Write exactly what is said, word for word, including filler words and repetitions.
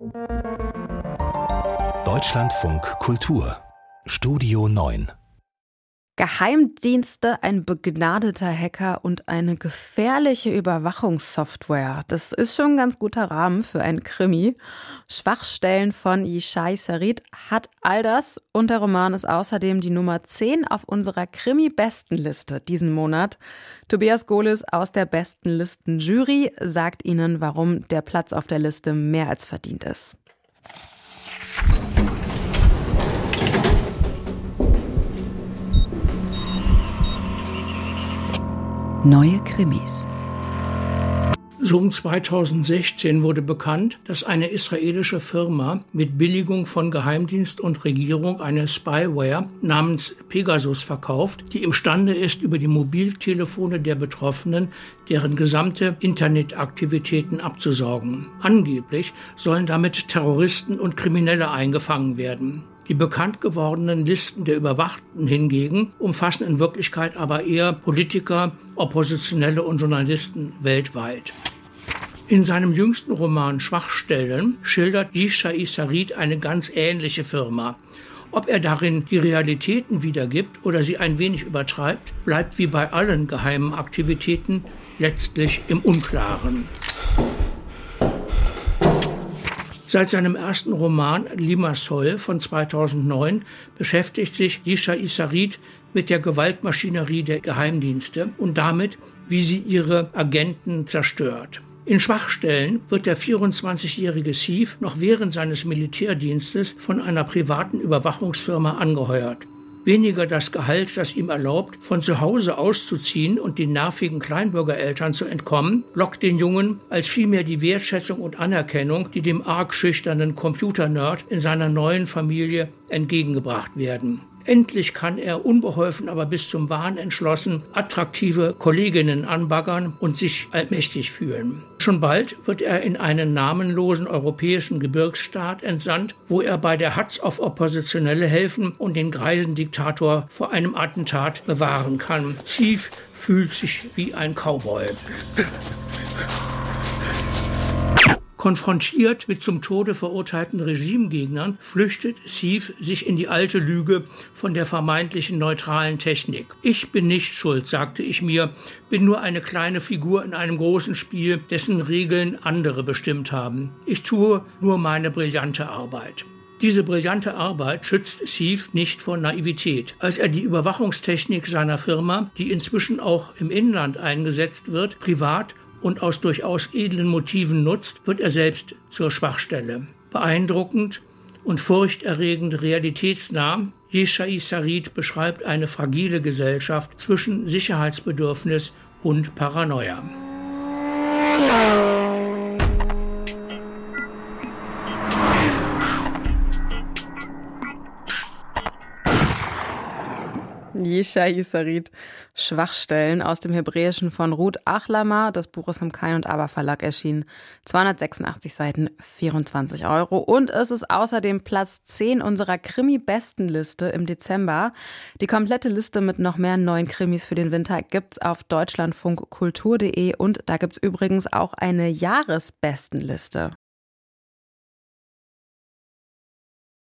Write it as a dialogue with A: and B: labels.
A: Deutschlandfunk Kultur Studio neun.
B: Geheimdienste, ein begnadeter Hacker und eine gefährliche Überwachungssoftware. Das ist schon ein ganz guter Rahmen für einen Krimi. Schwachstellen von Yishai Sarid hat all das und der Roman ist außerdem die Nummer zehn auf unserer Krimi-Bestenliste diesen Monat. Tobias Gohlis aus der Bestenlisten-Jury sagt Ihnen, warum der Platz auf der Liste mehr als verdient ist.
C: Neue Krimis.
D: So um zweitausendsechzehn wurde bekannt, dass eine israelische Firma mit Billigung von Geheimdienst und Regierung eine Spyware namens Pegasus verkauft, die imstande ist, über die Mobiltelefone der Betroffenen deren gesamte Internetaktivitäten abzusaugen. Angeblich sollen damit Terroristen und Kriminelle eingefangen werden. Die bekannt gewordenen Listen der Überwachten hingegen umfassen in Wirklichkeit aber eher Politiker, Oppositionelle und Journalisten weltweit. In seinem jüngsten Roman Schwachstellen schildert Yishai Sarid eine ganz ähnliche Firma. Ob er darin die Realitäten wiedergibt oder sie ein wenig übertreibt, bleibt wie bei allen geheimen Aktivitäten letztlich im Unklaren. Seit seinem ersten Roman Limassol von zweitausendneun beschäftigt sich Yishai Sarid mit der Gewaltmaschinerie der Geheimdienste und damit, wie sie ihre Agenten zerstört. In Schwachstellen wird der vierundzwanzigjährige Sief noch während seines Militärdienstes von einer privaten Überwachungsfirma angeheuert. Weniger das Gehalt, das ihm erlaubt, von zu Hause auszuziehen und den nervigen Kleinbürgereltern zu entkommen, lockt den Jungen, als vielmehr die Wertschätzung und Anerkennung, die dem arg schüchternen Computernerd in seiner neuen Familie entgegengebracht werden. Endlich kann er unbeholfen, aber bis zum Wahn entschlossen, attraktive Kolleginnen anbaggern und sich allmächtig fühlen. Schon bald wird er in einen namenlosen europäischen Gebirgsstaat entsandt, wo er bei der Hatz auf Oppositionelle helfen und den greisen Diktator vor einem Attentat bewahren kann. Sief fühlt sich wie ein Cowboy. Konfrontiert mit zum Tode verurteilten Regimegegnern flüchtet Sief sich in die alte Lüge von der vermeintlichen neutralen Technik. Ich bin nicht schuld, sagte ich mir, bin nur eine kleine Figur in einem großen Spiel, dessen Regeln andere bestimmt haben. Ich tue nur meine brillante Arbeit. Diese brillante Arbeit schützt Sief nicht vor Naivität. Als er die Überwachungstechnik seiner Firma, die inzwischen auch im Inland eingesetzt wird, privat und aus durchaus edlen Motiven nutzt, wird er selbst zur Schwachstelle. Beeindruckend und furchterregend realitätsnah, Yishai Sarid beschreibt eine fragile Gesellschaft zwischen Sicherheitsbedürfnis und Paranoia.
B: Yishai Sarid, Schwachstellen aus dem Hebräischen von Ruth Achlama. Das Buch ist im Kain und Aber Verlag erschienen. zweihundertsechsundachtzig Seiten, vierundzwanzig Euro. Und es ist außerdem Platz zehn unserer Krimi-Bestenliste im Dezember. Die komplette Liste mit noch mehr neuen Krimis für den Winter gibt's auf deutschlandfunkkultur punkt de und da gibt's übrigens auch eine Jahresbestenliste.